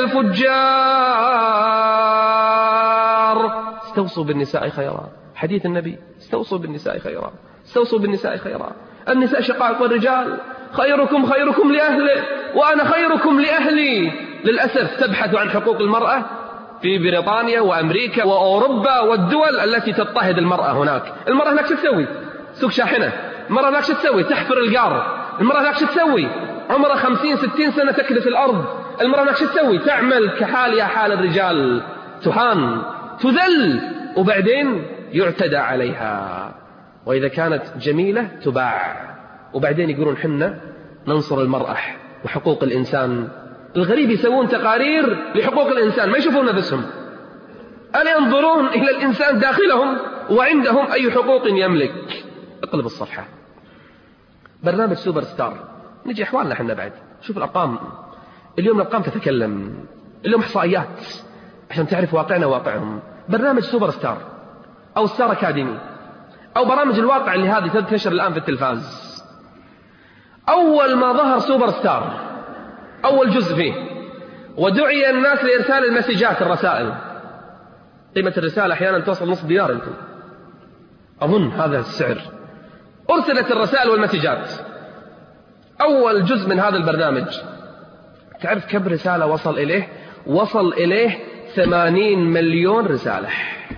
كالفجار. استوصوا بالنساء خيرا، حديث النبي، استوصوا بالنساء خيرا، استوصوا بالنساء خيرا. النساء شقائق الرجال، خيركم خيركم لأهله وأنا خيركم لأهلي. للأسف تبحث عن حقوق المرأة في بريطانيا وأمريكا وأوروبا والدول التي تضطهد المرأة هناك. المرأة هناك شو تسوي؟ سوق شاحنة. المرأة هناك شو تسوي؟ تحفر القار. المرأة هناك شو تسوي؟ عمرها خمسين ستين سنة تكدس الأرض. المرأة هناك شو تسوي؟ تعمل كحالها حال الرجال، تهان تذل وبعدين يعتدى عليها. وإذا كانت جميلة تباع، وبعدين يقولون حنا ننصر المرأة وحقوق الإنسان. الغريب يسوون تقارير لحقوق الإنسان، ما يشوفون نفسهم، ألا ينظرون إلى الإنسان داخلهم وعندهم أي حقوق يملك. اقلب الصفحة. برنامج سوبر ستار، نجي أحوالنا حنا بعد. شوف الأرقام اليوم، الأرقام تتكلم اليوم، إحصائيات عشان تعرف واقعنا واقعهم. برنامج سوبر ستار أو ستار أكاديمي أو برامج الواقع اللي هذه تنتشر الآن في التلفاز. أول ما ظهر سوبر ستار أول جزء فيه ودعي الناس لإرسال المسجات، الرسائل. قيمة الرسالة أحيانا توصل نصف دينار أنتم، أظن هذا السعر. أرسلت الرسائل والمسجات. أول جزء من هذا البرنامج تعرف كم رسالة وصل إليه؟ وصل إليه ثمانين مليون رسالة،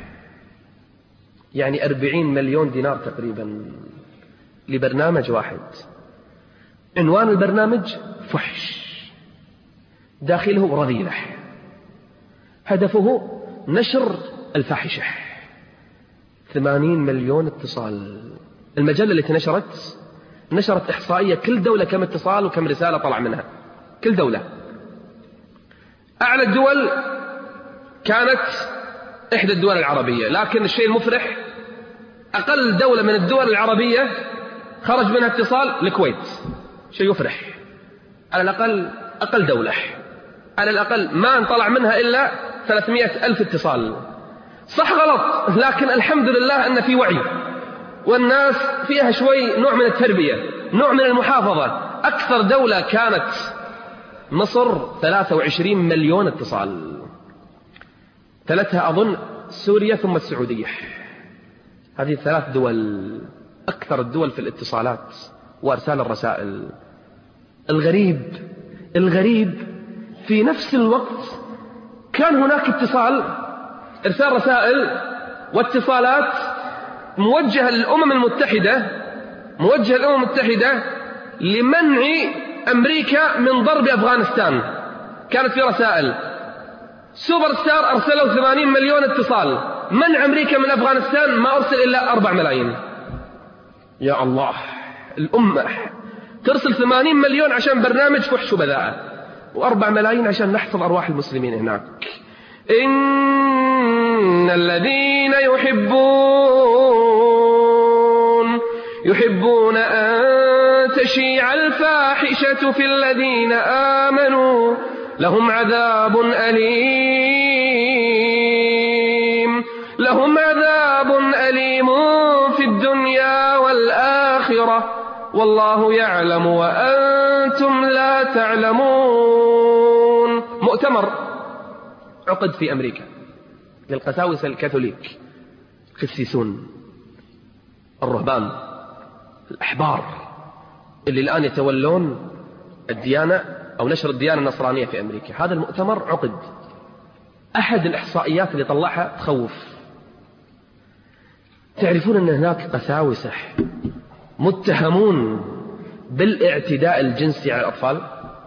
يعني أربعين مليون دينار تقريبا لبرنامج واحد. عنوان البرنامج فحش، داخله رذيلة، هدفه نشر الفاحشة. ثمانين مليون اتصال. المجلة التي نشرت نشرت إحصائية كل دولة كم اتصال وكم رسالة طلع منها، كل دولة. أعلى الدول كانت إحدى الدول العربية، لكن الشيء المفرح أقل دولة من الدول العربية خرج منها اتصال الكويت. شيء يفرح. على الأقل أقل دولة على الأقل ما انطلع منها إلا ثلاثمائة ألف اتصال. صح غلط، لكن الحمد لله أن في وعي والناس فيها شوي نوع من التربية، نوع من المحافظة. أكثر دولة كانت مصر، ثلاثة وعشرين مليون اتصال، ثلاثها أظن سوريا ثم السعودية. هذه ثلاث دول أكثر الدول في الاتصالات وأرسال الرسائل. الغريب الغريب في نفس الوقت كان هناك اتصال، إرسال رسائل واتصالات موجهة للأمم المتحدة موجهة للأمم المتحدة لمنع أمريكا من ضرب أفغانستان. كانت في رسائل. سوبر ستار أرسلوا ثمانين مليون اتصال. منع أمريكا من أفغانستان ما أرسل إلا أربع ملايين. يا الله، الأمة ترسل ثمانين مليون عشان برنامج فحش وبذاءة، وأربع ملايين عشان نحفظ أرواح المسلمين هناك. إن الذين يحبون يحبون أن تشيع الفاحشة في الذين آمنوا لهم عذاب أليم لهم عذاب أليم في الدنيا والآخرة والله يعلم وأنتم لا تعلمون. مؤتمر عقد في أمريكا للقساوسة الكاثوليك، القسيسون، الرهبان، الأحبار اللي الآن يتولون الديانة أو نشر الديانة النصرانية في أمريكا. هذا المؤتمر عقد. أحد الإحصائيات اللي طلعها تخوف. تعرفون أن هناك قساوسة متهمون بالاعتداء الجنسي على الأطفال؟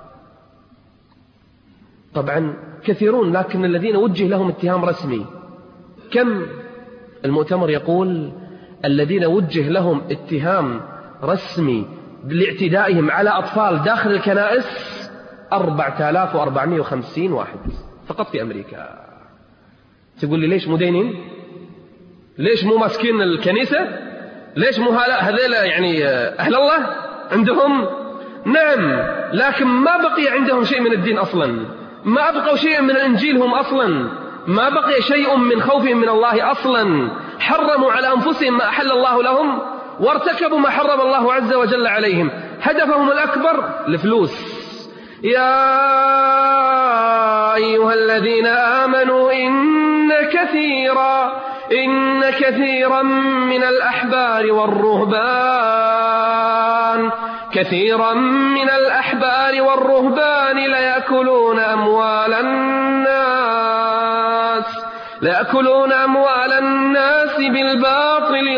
طبعا كثيرون، لكن الذين وجه لهم اتهام رسمي كم؟ المؤتمر يقول الذين وجه لهم اتهام رسمي بالاعتدائهم على أطفال داخل الكنائس أربعة آلاف وأربعمائة وخمسين واحد فقط في أمريكا. تقول لي ليش مو دينين؟ ليش مو ماسكين الكنيسة؟ ليش مو هذيلا يعني أهل الله عندهم؟ نعم، لكن ما بقي عندهم شيء من الدين أصلا، ما أبقوا شيء من الإنجيل هم أصلا، ما بقي شيء من خوفهم من الله أصلا. حرموا على أنفسهم ما أحل الله لهم، وارتكبوا ما حرم الله عز وجل عليهم. هدفهم الأكبر الفلوس. يا أيها الذين آمنوا إن كثيرا إن كثيرا من الأحبار والرهبان كثيرا من الأحبار والرهبان ليأكلون أموال الناس ليأكلون أموال الناس بالباطل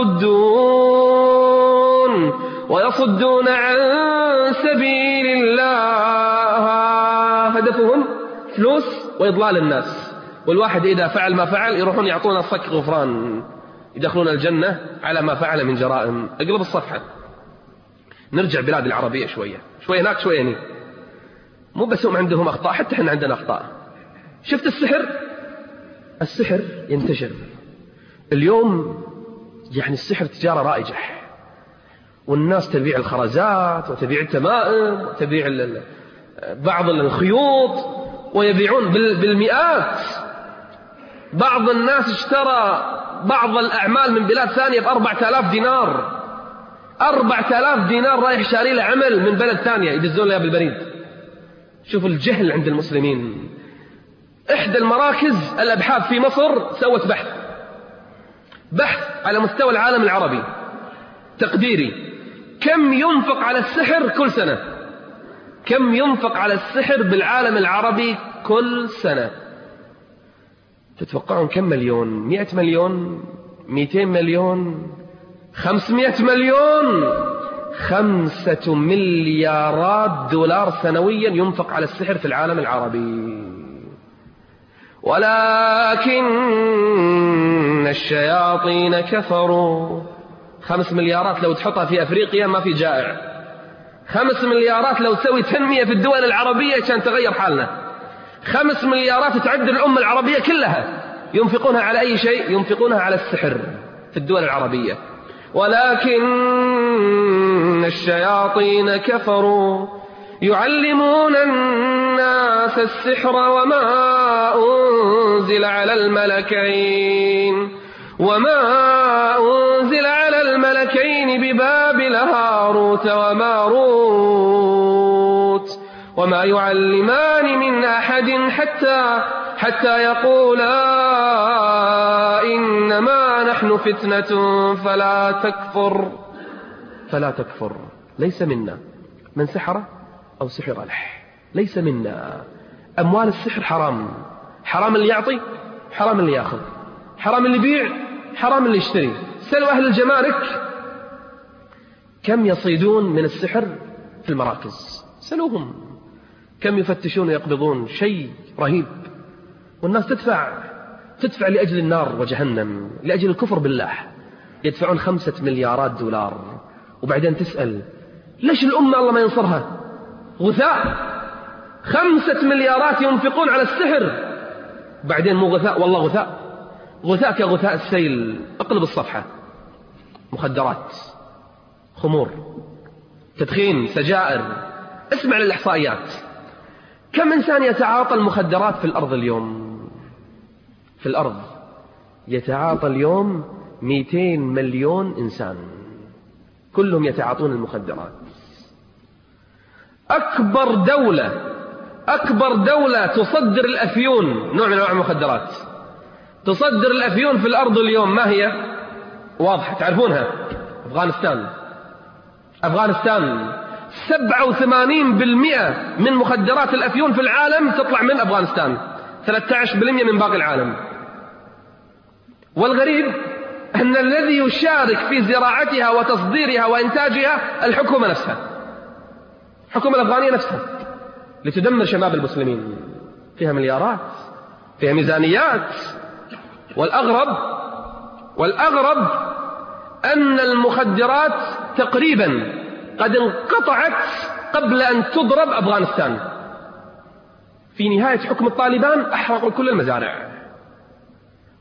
ويصدون ويصدون عن سبيل الله. هدفهم فلوس وإضلال الناس. والواحد إذا فعل ما فعل يروحون يعطون الصك غفران، يدخلون الجنة على ما فعل من جرائم. اقلب الصفحة، نرجع بلاد العربية شوية شوية هناك شوية هنا. مو بس هم عندهم أخطاء، حتى احنا عندنا أخطاء. شفت السحر؟ السحر ينتشر اليوم، يعني السحر تجارة رائجة، والناس تبيع الخرزات وتبيع التمائم وتبيع بعض الخيوط ويبيعون بالمئات. بعض الناس اشترى بعض الأعمال من بلاد ثانية بأربعة آلاف دينار. أربعة آلاف دينار رايح شاري له عمل من بلد ثانية يدزون له بالبريد. شوفوا الجهل عند المسلمين. إحدى المراكز الأبحاث في مصر سوت بحث بحث على مستوى العالم العربي تقديري، كم ينفق على السحر كل سنة؟ كم ينفق على السحر بالعالم العربي كل سنة؟ تتوقعون كم مليون؟ مئة مليون؟ مئتين مليون؟ خمسمائة مليون؟ خمسة مليارات دولار سنويا ينفق على السحر في العالم العربي. ولكن الشياطين كفروا. خمس مليارات لو تحطها في أفريقيا ما في جائع. خمس مليارات لو تسوي تنمية في الدول العربية كان تغير حالنا. خمس مليارات تعد الأمة العربية كلها، ينفقونها على أي شيء؟ ينفقونها على السحر في الدول العربية. ولكن الشياطين كفروا يعلمون الناس السحر وما أنزل على الملكين وما أنزل على الملكين ببابل هاروت وماروت وما يعلمان من أحد حتى حتى يقولا إنما نحن فتنة فلا تكفر فلا تكفر. ليس منا من سحر أو سحر له، ليس منا. أموال السحر حرام، حرام اللي يعطي، حرام اللي يأخذ، حرام اللي يبيع، حرام اللي يشتري. سألوا أهل الجمارك كم يصيدون من السحر في المراكز، سألوهم كم يفتشون ويقبضون. شيء رهيب. والناس تدفع تدفع لأجل النار وجهنم، لأجل الكفر بالله، يدفعون خمسة مليارات دولار. وبعدين تسأل ليش الأمة الله ما ينصرها؟ غثاء. خمسة مليارات ينفقون على السحر، بعدين مو غثاء، والله غثاء. غثاء كغثاء السيل. اقلب الصفحة. مخدرات، خمور، تدخين، سجائر. اسمع للإحصائيات. كم إنسان يتعاطى المخدرات في الأرض اليوم؟ في الأرض يتعاطى اليوم مئتين مليون إنسان، كلهم يتعاطون المخدرات. أكبر دولة أكبر دولة تصدر الأفيون، نوع من أنواع المخدرات، تصدر الأفيون في الأرض اليوم ما هي؟ واضحة تعرفونها. أفغانستان. أفغانستان سبعة وثمانين بالمئة من مخدرات الأفيون في العالم تطلع من أفغانستان، ثلاثة عشر بالمئة من باقي العالم. والغريب أن الذي يشارك في زراعتها وتصديرها وإنتاجها الحكومة نفسها، الحكومة الأفغانية نفسها، لتدمر شباب المسلمين. فيها مليارات، فيها ميزانيات. والأغرب والأغرب أن المخدرات تقريبا قد انقطعت قبل أن تضرب أفغانستان. في نهاية حكم الطالبان أحرقوا كل المزارع،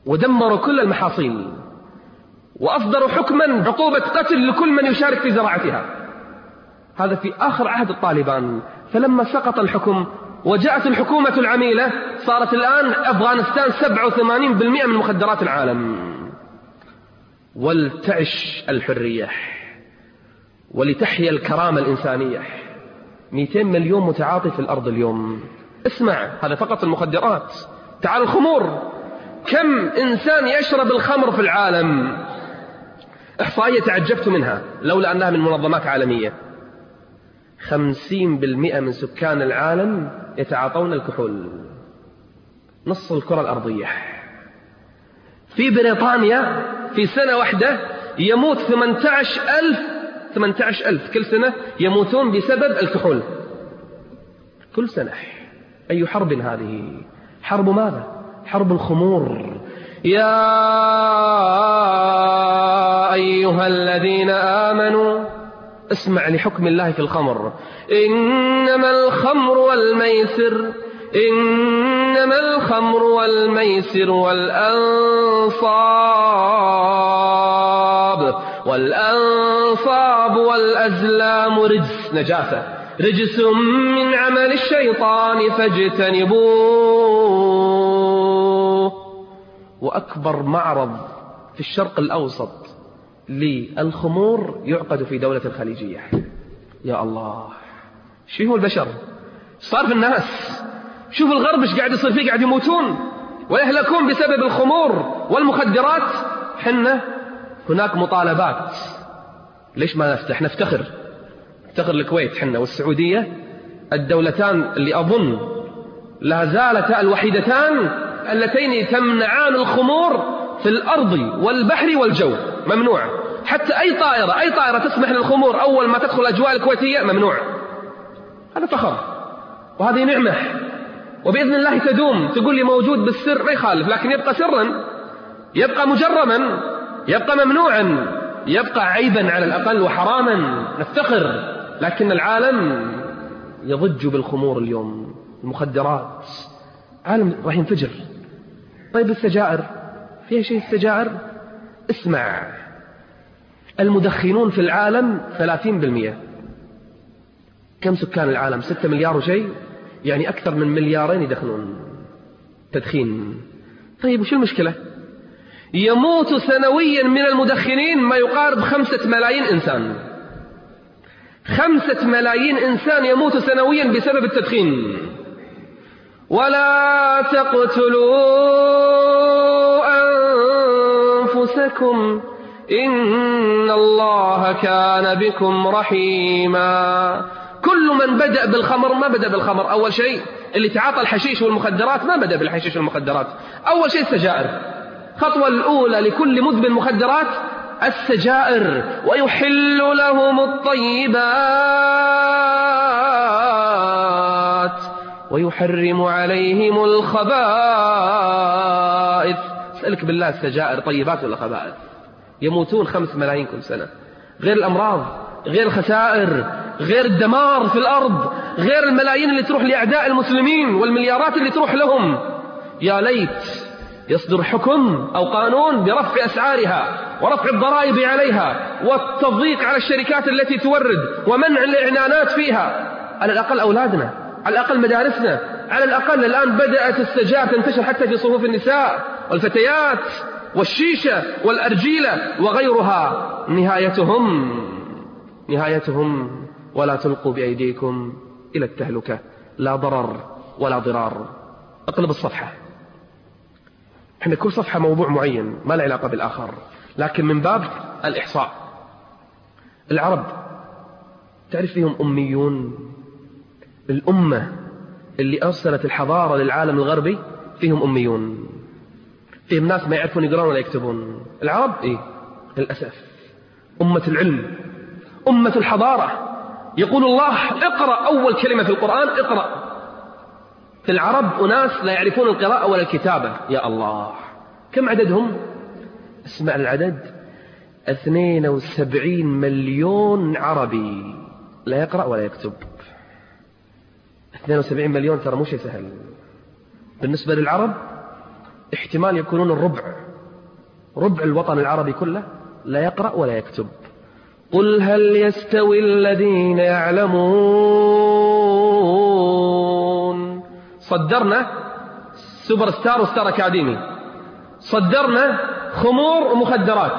ودمروا كل المحاصيل، وأصدروا حكما عقوبة قتل لكل من يشارك في زراعتها. هذا في آخر عهد الطالبان. فلما سقط الحكم وجاءت الحكومة العميلة، صارت الآن أفغانستان سبعة وثمانين بالمئة من مخدرات العالم. ولتعش الحرية ولتحيا الكرامة الإنسانية. مئتين مليون متعاطي في الأرض اليوم. اسمع، هذا فقط المخدرات. تعال الخمور، كم إنسان يشرب الخمر في العالم؟ إحصائية تعجبت منها لولا أنها من منظمات عالمية. خمسين بالمئة من سكان العالم يتعاطون الكحول، نص الكرة الأرضية. في بريطانيا في سنة واحدة يموت ثمانية عشر ألف ثمانية عشر ألف كل سنة يموتون بسبب الكحول كل سنة. أي حرب هذه؟ حرب ماذا؟ حرب الخمور. يا أيها الذين آمنوا اسمع لحكم الله في الخمر. إنما الخمر والميسر إنما الخمر والميسر والأنصاب والأنصاب والأزلام رجس، نجاسة، رجس من عمل الشيطان فاجتنبوه. وأكبر معرض في الشرق الأوسط للخمور يعقد في دولة الخليجية. يا الله، شو هو البشر صار في الناس؟ شوف الغرب ايش قاعد يصير فيه، قاعد يموتون ويهلكون بسبب الخمور والمخدرات. حنا هناك مطالبات، ليش ما نفتح؟ نفتخر نفتخر الكويت حنا والسعودية، الدولتان اللي أظن لا زالتا الوحيدتان اللتين تمنعان الخمور في الأرض والبحر والجو. ممنوع، حتى أي طائرة أي طائرة تسمح للخمور أول ما تدخل الأجواء الكويتية ممنوع. هذا فخر وهذه نعمة، وبإذن الله تدوم. تقول لي موجود بالسر، ما يخالف، لكن يبقى سرا، يبقى مجرما، يبقى ممنوعا، يبقى عيبا على الأقل وحراما. نفتخر، لكن العالم يضج بالخمور اليوم، المخدرات، عالم راح ينفجر. طيب السجائر، فيها شيء السجائر؟ اسمع، المدخنون في العالم ثلاثين بالمئة. كم سكان العالم؟ ستة مليار وشيء، يعني أكثر من مليارين يدخنون تدخين. طيب وش المشكلة؟ يموت سنويا من المدخنين ما يقارب خمسة ملايين إنسان. خمسة ملايين إنسان يموت سنويا بسبب التدخين. ولا تقتلوا أنفسكم إن الله كان بكم رحيما. كل من بدأ بالخمر ما بدأ بالخمر أول شيء، اللي تعاطى الحشيش والمخدرات ما بدأ بالحشيش والمخدرات، أول شيء السجائر. خطوة الأولى لكل مدمن مخدرات السجائر. ويحل لهم الطيبات ويحرم عليهم الخبائث. اسألك بالله، السجائر طيبات ولا خبائث؟ يموتون خمس ملايين كل سنة، غير الأمراض، غير الخسائر، غير الدمار في الأرض، غير الملايين اللي تروح لأعداء المسلمين والمليارات اللي تروح لهم. يا ليت يصدر حكم أو قانون برفع أسعارها ورفع الضرائب عليها والتضييق على الشركات التي تورد ومنع الإعلانات فيها. على الأقل أولادنا، على الأقل مدارسنا، على الأقل الآن بدأت السجائر تنتشر حتى في صفوف النساء والفتيات، والشيشة والأرجيلة وغيرها. نهايتهم نهايتهم ولا تلقوا بأيديكم إلى التهلكة. لا ضرر ولا ضرار. اقلب الصفحة. احنا كل صفحة موضوع معين ما له علاقة بالآخر، لكن من باب الإحصاء. العرب تعرف فيهم أميون. الأمة اللي أرسلت الحضارة للعالم الغربي فيهم أميون، فيهم ناس ما يعرفون يقرون ولا يكتبون. العرب إيه للأسف أمة العلم، أمة الحضارة. يقول الله اقرأ، أول كلمة في القرآن اقرأ. في العرب أناس لا يعرفون القراءة ولا الكتابة. يا الله، كم عددهم؟ اسمع العدد، اثنين وسبعين مليون عربي لا يقرأ ولا يكتب. اثنين وسبعين مليون ترى مو شيء سهل بالنسبة للعرب. احتمال يكونون الربع، ربع الوطن العربي كله لا يقرأ ولا يكتب. قل هل يستوي الذين يعلمون. صدرنا سوبر ستار وستار أكاديمي، صدرنا خمور ومخدرات،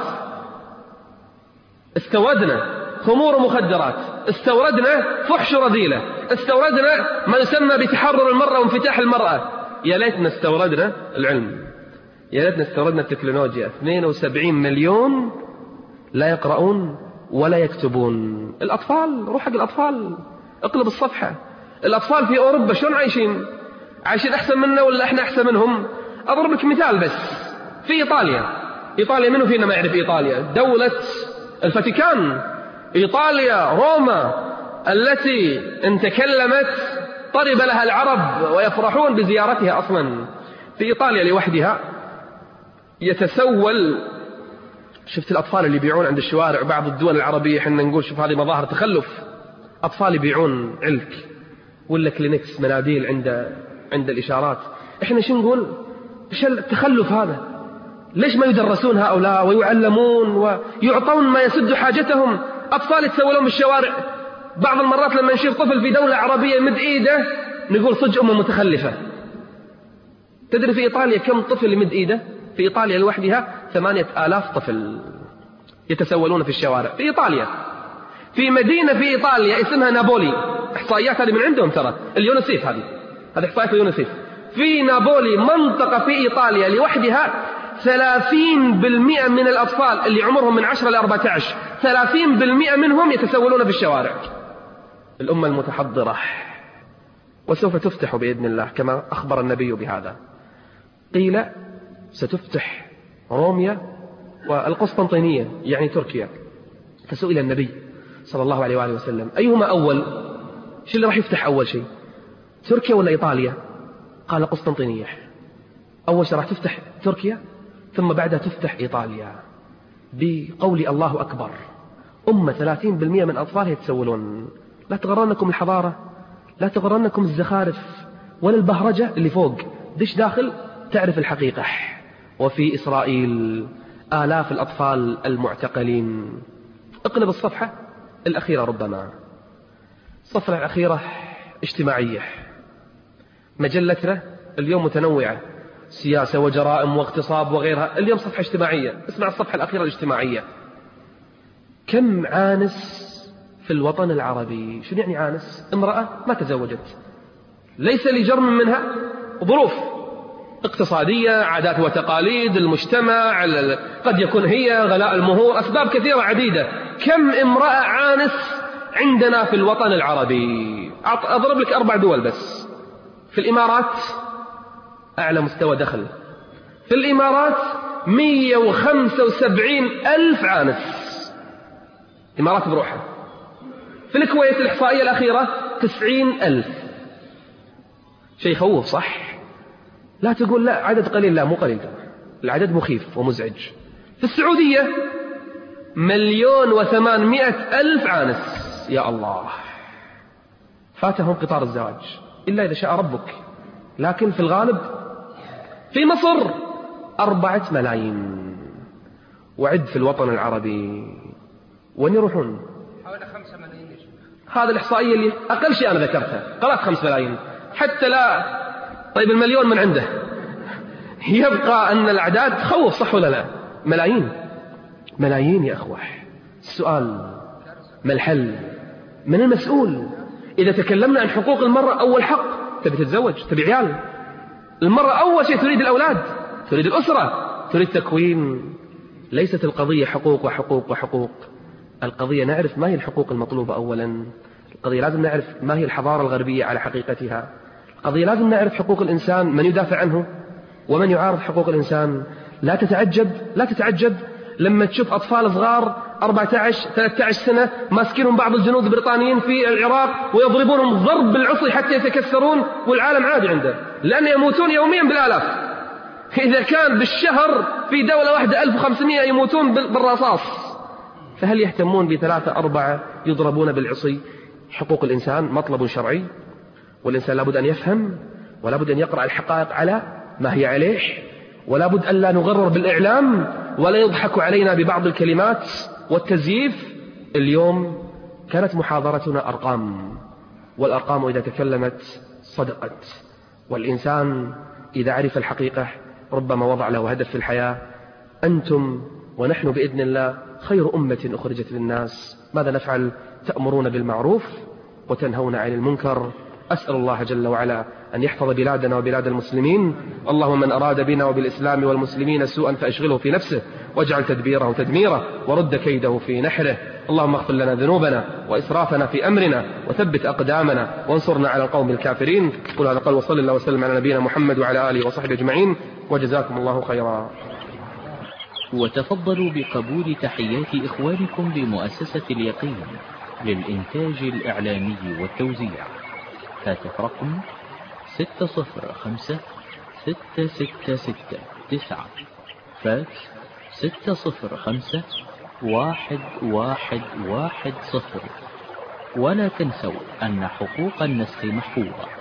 استوردنا خمور ومخدرات، استوردنا فحش رذيلة، استوردنا ما يسمى بتحرر المرأة وانفتاح المرأة. يا ليتنا استوردنا العلم، يا ليتنا استوردنا التكنولوجيا. اثنين وسبعين مليون لا يقرؤون ولا يكتبون. الأطفال، روح حق الأطفال، اقلب الصفحة. الأطفال في أوروبا شلون عايشين؟ عايشين أحسن منا ولا إحنا أحسن منهم؟ أضرب لك مثال بس. في إيطاليا، إيطاليا منو فينا ما يعرف إيطاليا؟ دولة الفاتيكان، إيطاليا، روما التي إن تكلمت طرب لها العرب ويفرحون بزيارتها. أصلا في إيطاليا لوحدها يتسول، شفت الأطفال اللي يبيعون عند الشوارع؟ بعض الدول العربية حنا نقول شوف هذه مظاهر تخلف، أطفال يبيعون علك ولا كلينكس، مناديل عند عند الإشارات. إحنا شو نقول؟ إيش التخلف هذا؟ ليش ما يدرسون هؤلاء ويعلمون ويعطون ما يسد حاجتهم؟ أطفال يتسولون بالشوارع. بعض المرات لما نشوف طفل في دولة عربية مد إيده نقول صدق أمه متخلفة. تدري في إيطاليا كم طفل يمد إيده؟ في إيطاليا لوحدها ثمانية آلاف طفل يتسولون في الشوارع في إيطاليا. في مدينة في إيطاليا اسمها نابولي، إحصائيات هذه من عندهم ترى، اليونسيف، هذه هذه إحصائيات اليونسيف. في نابولي منطقة في إيطاليا لوحدها ثلاثين بالمئة من الأطفال اللي عمرهم من عشرة إلى أربعة عشر، ثلاثين بالمئة منهم يتسولون في الشوارع. الأمة المتحضرة، وسوف تفتح بإذن الله كما أخبر النبي بهذا. قيل ستفتح روميا والقسطنطينية يعني تركيا. فسئل النبي صلى الله عليه وآله وسلم أيهما أول؟ شو اللي راح يفتح أول شيء، تركيا ولا إيطاليا؟ قال قسطنطينية. أول شيء راح تفتح تركيا ثم بعدها تفتح إيطاليا، بقول الله أكبر. أمة ثلاثين بالمئة من أطفالها يتسولون. لا تغرنكم الحضارة، لا تغرنكم الزخارف ولا البهرجة اللي فوق، دش داخل تعرف الحقيقة. وفي إسرائيل آلاف الأطفال المعتقلين. اقلب الصفحة الأخيرة، ربما الصفحة الأخيرة اجتماعية. مجلتنا اليوم متنوعة، سياسة وجرائم واغتصاب وغيرها. اليوم صفحة اجتماعية، اسمع الصفحة الأخيرة الاجتماعية. كم عانس في الوطن العربي. شو يعني عانس؟ امرأة ما تزوجت، ليس لجرم منها، ظروف اقتصادية، عادات وتقاليد المجتمع، قد يكون هي غلاء المهور، أسباب كثيرة عديدة. كم امرأة عانس عندنا في الوطن العربي؟ أضرب لك أربع دول بس. في الإمارات أعلى مستوى دخل، في الإمارات مئة وخمسة وسبعين ألف عانس، إمارات بروحها. في الكويت الإحصائية الأخيرة تسعين ألف. شيء يخوف صح؟ لا تقول لا عدد قليل، لا مو قليل، العدد مخيف ومزعج. في السعودية مليون وثمانمائة ألف عانس. يا الله، فاتهم قطار الزواج إلا إذا شاء ربك، لكن في الغالب. في مصر أربعة ملايين. وعد في الوطن العربي وين يروحون؟ حوالي خمسة ملايين. هذا الإحصائية اللي أقل شيء أنا ذكرتها، قرأت خمس ملايين حتى لا. طيب المليون من عنده. يبقى أن الأعداد تخوف صح ولا لا؟ ملايين ملايين يا أخوة. السؤال ما الحل؟ من المسؤول؟ إذا تكلمنا عن حقوق المرأة، أول حق تبي تتزوج، تبي عيال. المرأة أول شيء تريد الأولاد، تريد الأسرة، تريد تكوين. ليست القضية حقوق وحقوق وحقوق. القضية نعرف ما هي الحقوق المطلوبة أولا. القضية لازم نعرف ما هي الحضارة الغربية على حقيقتها. القضية لازم نعرف حقوق الإنسان، من يدافع عنه ومن يعارض حقوق الإنسان. لا تتعجب لا تتعجب لما تشوف أطفال صغار أربعة عشر ثلاثة عشر سنة ماسكينهم بعض الجنود البريطانيين في العراق ويضربونهم ضرب بالعصي حتى يتكسرون، والعالم عادي عنده، لأن يموتون يوميا بالآلاف. إذا كان بالشهر في دولة واحدة ألف وخمسمائة يموتون بالرصاص، فهل يهتمون بثلاثة أربعة يضربون بالعصي؟ حقوق الإنسان مطلب شرعي، والإنسان لابد أن يفهم ولابد أن يقرأ الحقائق على ما هي عليه. ولا بد أن لا نغرر بالإعلام ولا يضحك علينا ببعض الكلمات والتزييف. اليوم كانت محاضرتنا أرقام، والأرقام إذا تكلمت صدقت، والإنسان إذا عرف الحقيقة ربما وضع له هدف في الحياة. أنتم ونحن بإذن الله خير أمة أخرجت للناس. ماذا نفعل؟ تأمرون بالمعروف وتنهون عن المنكر. أسأل الله جل وعلا أن يحفظ بلادنا وبلاد المسلمين. اللهم من أراد بنا وبالإسلام والمسلمين سوءا فأشغله في نفسه واجعل تدبيره تدميره ورد كيده في نحره. اللهم اغفر لنا ذنوبنا وإسرافنا في أمرنا وثبت أقدامنا وانصرنا على القوم الكافرين. قل هذا قال وصلى الله وسلم على نبينا محمد وعلى آله وصحبه أجمعين، وجزاكم الله خيرا. وتفضلوا بقبول تحيات إخوانكم بمؤسسة اليقين للإنتاج الإعلامي والتوزيع. هاتف رقم ستة صفر خمسة ستة ستة ستة تسعة، فاكس ستة صفر خمسة واحد واحد واحد صفر. ولا تنسوا أن حقوق النسخ محفوظة.